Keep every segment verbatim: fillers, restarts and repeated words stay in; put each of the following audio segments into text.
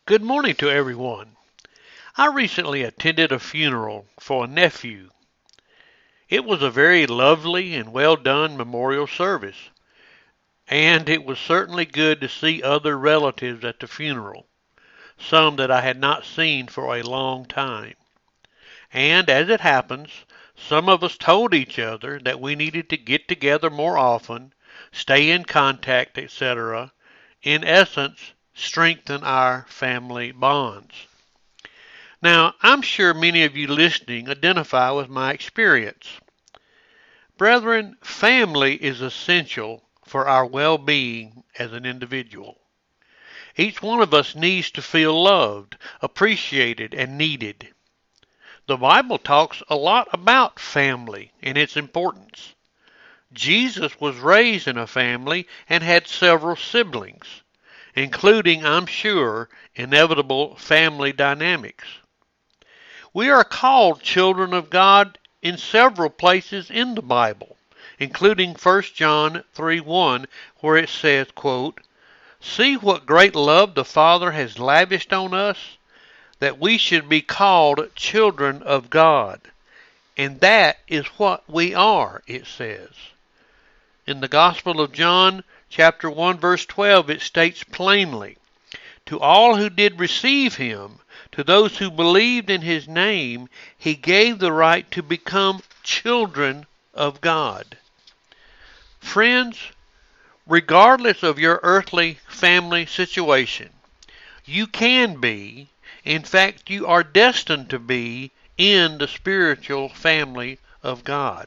Good morning to everyone. I recently attended a funeral for a nephew. It was a very lovely and well done memorial service, and it was certainly good to see other relatives at the funeral, some that I had not seen for a long time. And as it happens, some of us told each other that we needed to get together more often, stay in contact, et cetera. In essence, strengthen our family bonds. Now, I'm sure many of you listening identify with my experience. Brethren, family is essential for our well-being as an individual. Each one of us needs to feel loved, appreciated, and needed. The Bible talks a lot about family and its importance. Jesus was raised in a family and had several siblings, including, I'm sure, inevitable family dynamics. We are called children of God in several places in the Bible, including First John three one, where it says, quote, "See what great love the Father has lavished on us, that we should be called children of God. And that is what we are," it says. In the Gospel of John, chapter one, verse twelve, it states plainly, "To all who did receive him, to those who believed in his name, he gave the right to become children of God." Friends, regardless of your earthly family situation, you can be, in fact, you are destined to be, in the spiritual family of God.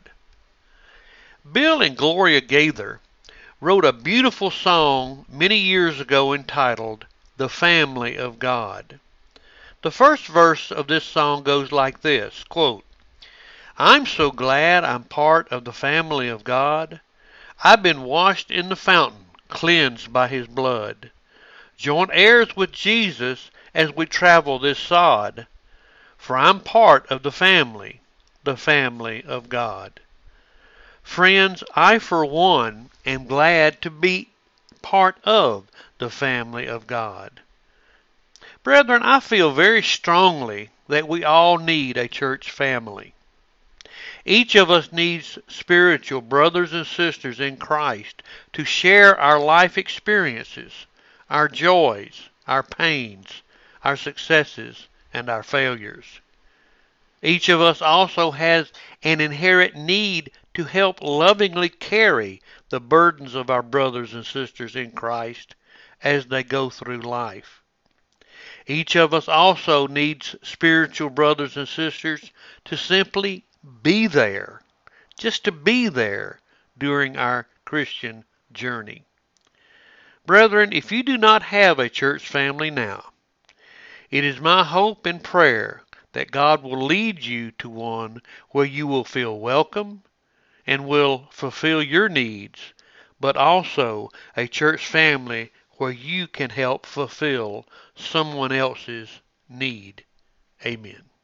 Bill and Gloria Gaither wrote a beautiful song many years ago entitled, "The Family of God." The first verse of this song goes like this, quote, "I'm so glad I'm part of the family of God. I've been washed in the fountain, cleansed by his blood. Joint heirs with Jesus as we travel this sod. For I'm part of the family, the family of God." Friends, I for one am glad to be part of the family of God. Brethren, I feel very strongly that we all need a church family. Each of us needs spiritual brothers and sisters in Christ to share our life experiences, our joys, our pains, our successes, and our failures. Each of us also has an inherent need to help lovingly carry the burdens of our brothers and sisters in Christ as they go through life. Each of us also needs spiritual brothers and sisters to simply be there, just to be there during our Christian journey. Brethren, if you do not have a church family now, it is my hope and prayer that God will lead you to one where you will feel welcome and will fulfill your needs, but also a church family where you can help fulfill someone else's need. Amen.